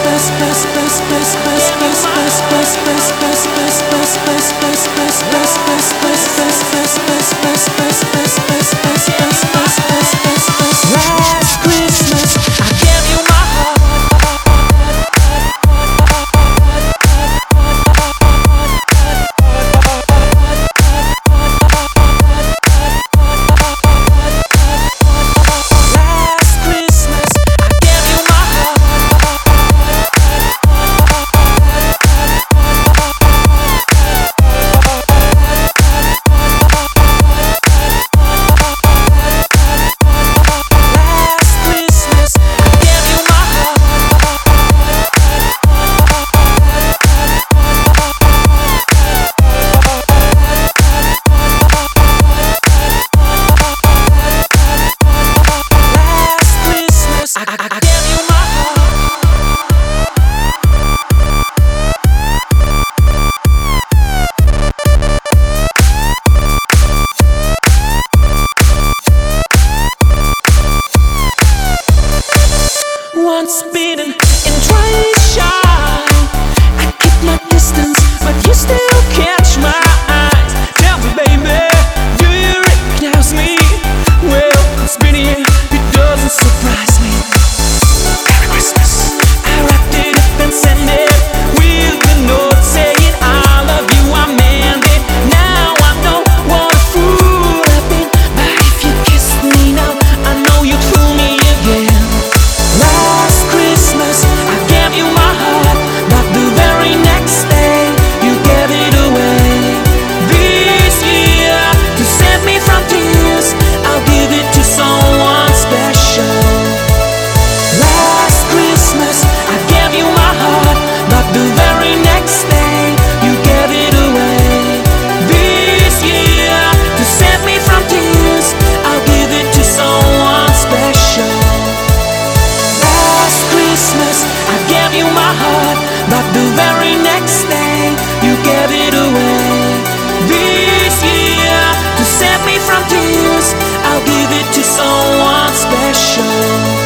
Once bitten and twice shy, I keep my distance, but you still catch my eyes. Tell me, baby, do you recognize me? Well, it's been a year, it doesn't surprise me. Merry Christmas. I wrapped it up and sent it with a note saying I love you, I meant it. Now I know what a fool I've been, but if you kissed me now, I know you'd fool me again. Last Christmas, I gave you my heart, but the very next day, you gave it away. This year, to save me from tears, I'll give it to someone special. Last Christmas, I gave you my heart, but the very next day, you gave it away. This year, to save me from tears, I'll give it to someone special. Last Christmas, I gave you my heart, but the very next day, you gave it away. This year, to save me from tears, I'll give it to someone special.